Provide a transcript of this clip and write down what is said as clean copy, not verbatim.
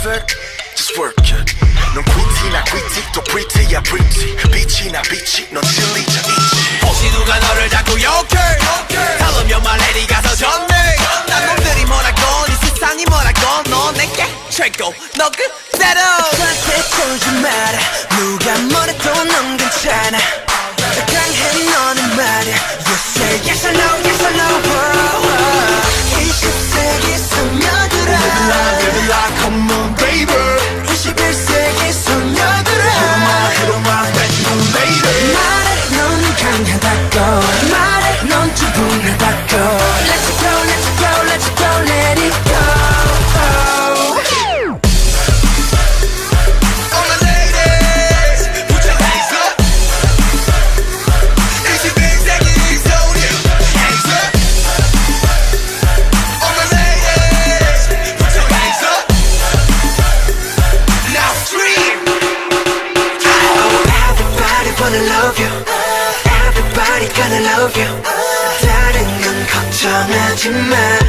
it, just work it. 넌 quitt이나 quitty 또 pretty야 pretty. 빛이나 빛이 넌 진리자 있지. 혹시 누가 너를 자꾸 욕해 Tell them you're my lady 가서 전해 난 놈들이 뭐라건 이 세상이 뭐라건 넌 내게 최고 너 그대로 절대 쫄지 마라 누가 뭐래도 넌 괜찮아 강해 너는 말야 You say yes or no yes or no 20세기 소녀들아 Live it like come on baby 21세기 소녀들아 Hit 'em out that you lady 말해 넌 강하다고 말해 넌 충분하다고 Let's go let's go let's go let it go All my ladies put your hands up 21세기 소녀 hands up All my ladies put your hands up Now scream Everybody wanna love you Everybody gonna love you 다른 건 걱정하지 마